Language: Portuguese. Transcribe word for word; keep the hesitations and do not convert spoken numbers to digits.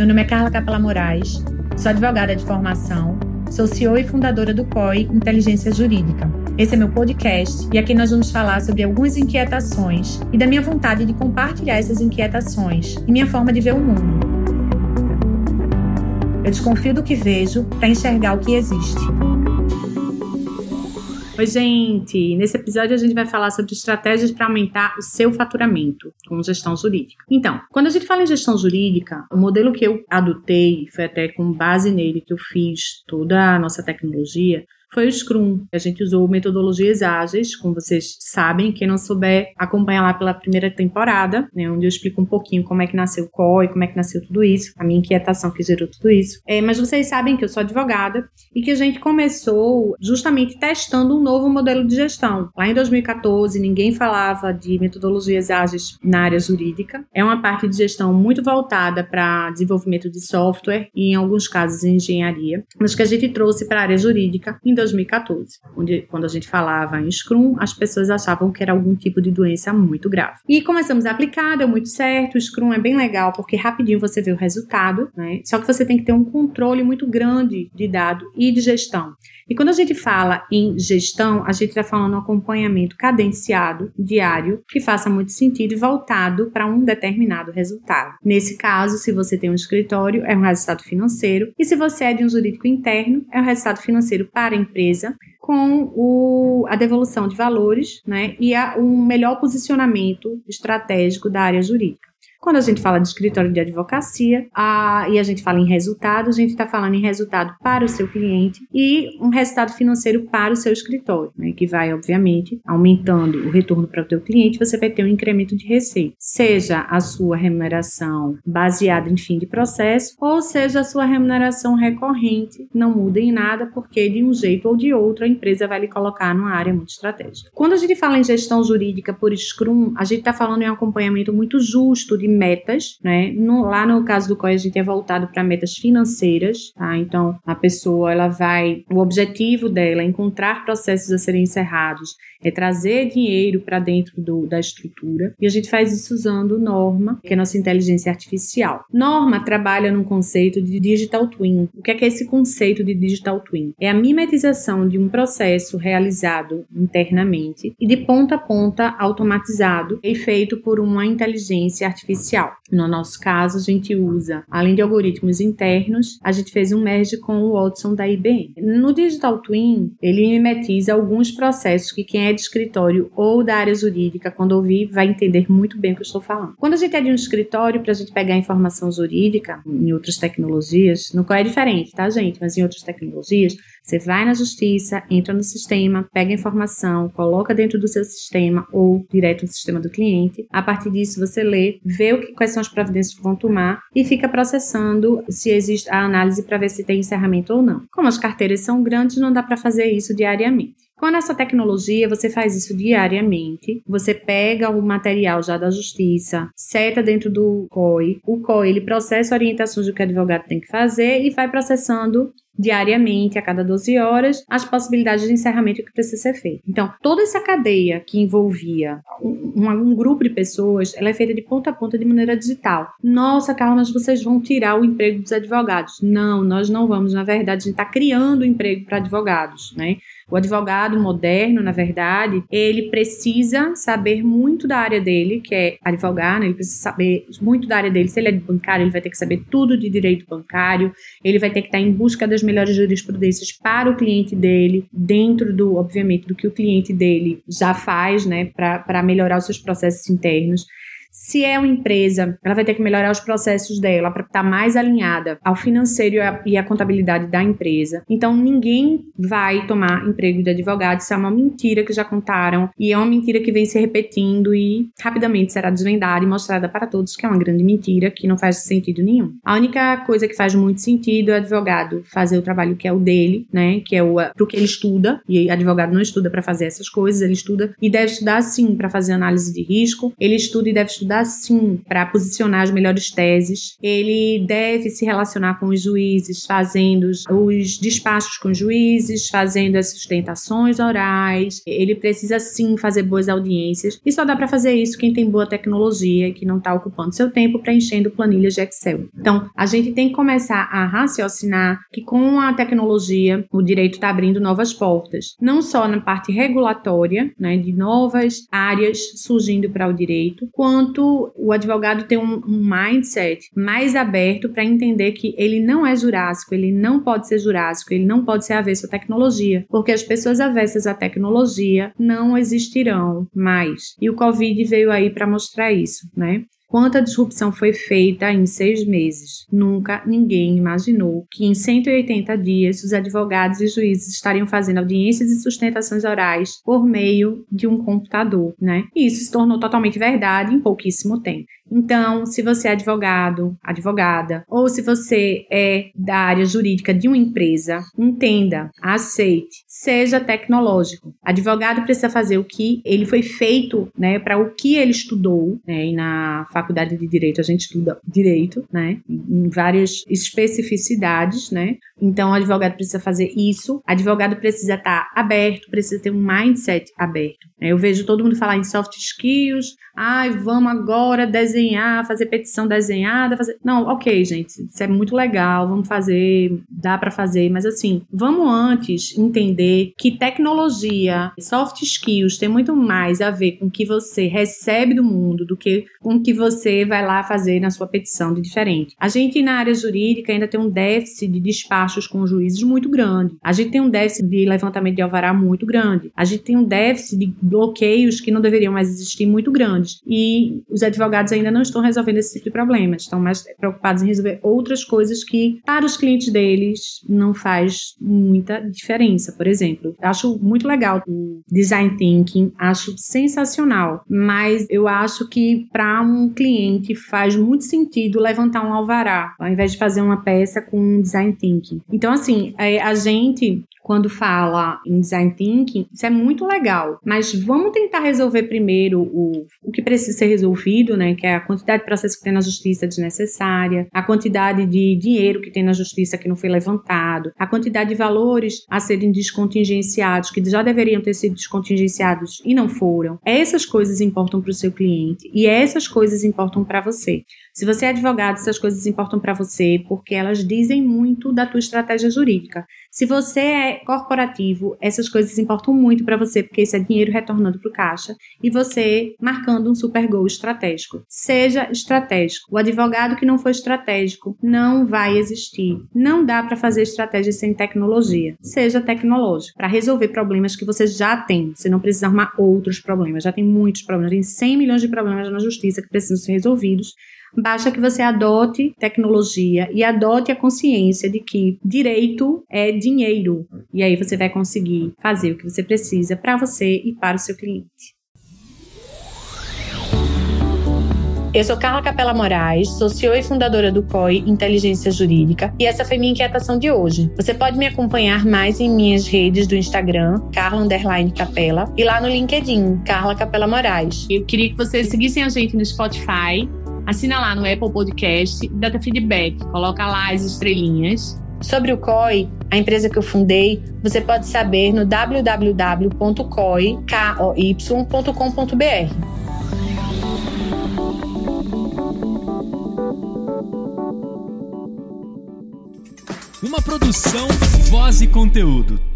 Meu nome é Carla Capela Moraes, sou advogada de formação, sou C E O e fundadora do C O I Inteligência Jurídica. Esse é meu podcast e aqui nós vamos falar sobre algumas inquietações e da minha vontade de compartilhar essas inquietações e minha forma de ver o mundo. Eu desconfio do que vejo para enxergar o que existe. Oi, gente! Nesse episódio a gente vai falar sobre estratégias para aumentar o seu faturamento com gestão jurídica. Então, quando a gente fala em gestão jurídica, o modelo que eu adotei, foi até com base nele que eu fiz toda a nossa tecnologia, foi o Scrum. A gente usou metodologias ágeis, como vocês sabem. Quem não souber, acompanha lá pela primeira temporada, né, onde eu explico um pouquinho como é que nasceu o C O I, como é que nasceu tudo isso, a minha inquietação que gerou tudo isso. É, mas vocês sabem que eu sou advogada e que a gente começou justamente testando um novo modelo de gestão. Lá em dois mil e catorze, ninguém falava de metodologias ágeis na área jurídica. É uma parte de gestão muito voltada para desenvolvimento de software e, em alguns casos, engenharia, mas que a gente trouxe para a área jurídica em dois mil e catorze, onde quando a gente falava em Scrum, as pessoas achavam que era algum tipo de doença muito grave. E começamos a aplicar, deu muito certo. O Scrum é bem legal porque rapidinho você vê o resultado, né? Só que você tem que ter um controle muito grande de dado e de gestão. E quando a gente fala em gestão, a gente está falando um acompanhamento cadenciado, diário, que faça muito sentido e voltado para um determinado resultado. Nesse caso, se você tem um escritório, é um resultado financeiro, e se você é de um jurídico interno, é um resultado financeiro para a empresa, com o, a devolução de valores, né, e a, um melhor posicionamento estratégico da área jurídica. Quando a gente fala de escritório de advocacia a, e a gente fala em resultado, a gente está falando em resultado para o seu cliente e um resultado financeiro para o seu escritório, né, que vai, obviamente, aumentando o retorno para o teu cliente, você vai ter um incremento de receita. Seja a sua remuneração baseada em fim de processo, ou seja a sua remuneração recorrente, não muda em nada, porque de um jeito ou de outro a empresa vai lhe colocar numa área muito estratégica. Quando a gente fala em gestão jurídica por Scrum, a gente está falando em um acompanhamento muito justo de metas, né? No, lá no caso do C O I a gente é voltado para metas financeiras, tá? Então a pessoa ela vai, o objetivo dela é encontrar processos a serem encerrados, é trazer dinheiro para dentro do, da estrutura, e a gente faz isso usando Norma, que é a nossa inteligência artificial. Norma trabalha num conceito de Digital Twin. O que é, que é esse conceito de Digital Twin? É a mimetização de um processo realizado internamente e de ponta a ponta automatizado e feito por uma inteligência artificial. No nosso caso, a gente usa, além de algoritmos internos, a gente fez um merge com o Watson da I B M. No Digital Twin, ele mimetiza alguns processos que quem é de escritório ou da área jurídica, quando ouvir, vai entender muito bem o que eu estou falando. Quando a gente é de um escritório, para a gente pegar informação jurídica, em outras tecnologias, no qual é diferente, tá, gente? Mas em outras tecnologias, você vai na justiça, entra no sistema, pega a informação, coloca dentro do seu sistema ou direto no sistema do cliente. A partir disso, você lê, vê o que, quais são as providências que vão tomar e fica processando se existe a análise para ver se tem encerramento ou não. Como as carteiras são grandes, não dá para fazer isso diariamente. Com a nossa tecnologia, você faz isso diariamente. Você pega o material já da justiça, seta dentro do C O I. O C O I, ele processa orientações do que o advogado tem que fazer e vai processando diariamente, a cada doze horas, as possibilidades de encerramento que precisa ser feito. Então, toda essa cadeia que envolvia um, um grupo de pessoas, ela é feita de ponta a ponta de maneira digital. Nossa, Carla, mas vocês vão tirar o emprego dos advogados. Não, nós não vamos. Na verdade, a gente está criando emprego para advogados, né? O advogado moderno, na verdade, ele precisa saber muito da área dele, que é advogar, né? Ele precisa saber muito da área dele. Se ele é de bancário, ele vai ter que saber tudo de direito bancário, ele vai ter que estar em busca das melhores jurisprudências para o cliente dele, dentro do, obviamente, do que o cliente dele já faz, né, para melhorar os seus processos internos. Se é uma empresa, ela vai ter que melhorar os processos dela para estar mais alinhada ao financeiro e à, e à contabilidade da empresa. Então, ninguém vai tomar emprego de advogado. Isso é uma mentira que já contaram e é uma mentira que vem se repetindo e rapidamente será desvendada e mostrada para todos que é uma grande mentira, que não faz sentido nenhum. A única coisa que faz muito sentido é o advogado fazer o trabalho que é o dele, né, que é o pro que ele estuda, e advogado não estuda para fazer essas coisas, ele estuda e deve estudar sim para fazer análise de risco, ele estuda e deve estudar estudar sim para posicionar as melhores teses, ele deve se relacionar com os juízes, fazendo os despachos com os juízes, fazendo as sustentações orais, ele precisa sim fazer boas audiências, e só dá para fazer isso quem tem boa tecnologia e que não está ocupando seu tempo preenchendo planilhas de Excel. Então, a gente tem que começar a raciocinar que com a tecnologia o direito está abrindo novas portas, não só na parte regulatória, né, de novas áreas surgindo para o direito, quanto o advogado tem um, um mindset mais aberto para entender que ele não é jurássico, ele não pode ser jurássico, ele não pode ser avesso à tecnologia, porque as pessoas avessas à tecnologia não existirão mais. E o Covid veio aí para mostrar isso, né? Quanta disrupção foi feita em seis meses? Nunca ninguém imaginou que em cento e oitenta dias os advogados e juízes estariam fazendo audiências e sustentações orais por meio de um computador, né? E isso se tornou totalmente verdade em pouquíssimo tempo. Então, se você é advogado, advogada, ou se você é da área jurídica de uma empresa, entenda, aceite, seja tecnológico. Advogado precisa fazer o que ele foi feito, né, para o que ele estudou, né, e na faculdade de Direito a gente estuda Direito, né, em várias especificidades, né, então o advogado precisa fazer isso, advogado precisa estar aberto, precisa ter um mindset aberto. Eu vejo todo mundo falar em soft skills, ai, vamos agora desenhar, fazer petição desenhada, fazer... Não, ok, gente, isso é muito legal, vamos fazer, dá para fazer, mas assim, vamos antes entender que tecnologia, soft skills tem muito mais a ver com o que você recebe do mundo do que com o que você vai lá fazer na sua petição de diferente. A gente na área jurídica ainda tem um déficit de despachos com juízes muito grande, a gente tem um déficit de levantamento de alvará muito grande, a gente tem um déficit de bloqueios que não deveriam mais existir muito grandes. E os advogados ainda não estão resolvendo esse tipo de problema, estão mais preocupados em resolver outras coisas que, para os clientes deles, não faz muita diferença. Por exemplo, acho muito legal o design thinking, acho sensacional, mas eu acho que para um cliente faz muito sentido levantar um alvará, ao invés de fazer uma peça com design thinking. Então, assim, a gente... quando fala em design thinking, isso é muito legal, mas vamos tentar resolver primeiro o, o que precisa ser resolvido, né, que é a quantidade de processo que tem na justiça desnecessária, a quantidade de dinheiro que tem na justiça que não foi levantado, a quantidade de valores a serem descontingenciados, que já deveriam ter sido descontingenciados e não foram. Essas coisas importam para o seu cliente e essas coisas importam para você. Se você é advogado, essas coisas importam para você porque elas dizem muito da tua estratégia jurídica. Se você é corporativo, essas coisas importam muito para você, porque isso é dinheiro retornando para o caixa e você marcando um super gol estratégico. Seja estratégico. O advogado que não for estratégico não vai existir. Não dá para fazer estratégia sem tecnologia. Seja tecnológico, para resolver problemas que você já tem. Você não precisa arrumar outros problemas. Já tem muitos problemas. Tem cem milhões de problemas na justiça que precisam ser resolvidos. Basta que você adote tecnologia e adote a consciência de que direito é dinheiro. E aí você vai conseguir fazer o que você precisa para você e para o seu cliente. Eu sou Carla Capela Moraes, sou C E O e fundadora do C O I Inteligência Jurídica, e essa foi minha inquietação de hoje. Você pode me acompanhar mais em minhas redes do Instagram, Carla underline Capela, e lá no LinkedIn, Carla Capela Moraes. Eu queria que vocês seguissem a gente no Spotify, assina lá no Apple Podcast, dá teu feedback, coloca lá as estrelinhas. Sobre o C O I, a empresa que eu fundei, você pode saber no w w w ponto coy ponto com ponto b r. Uma produção, voz e conteúdo.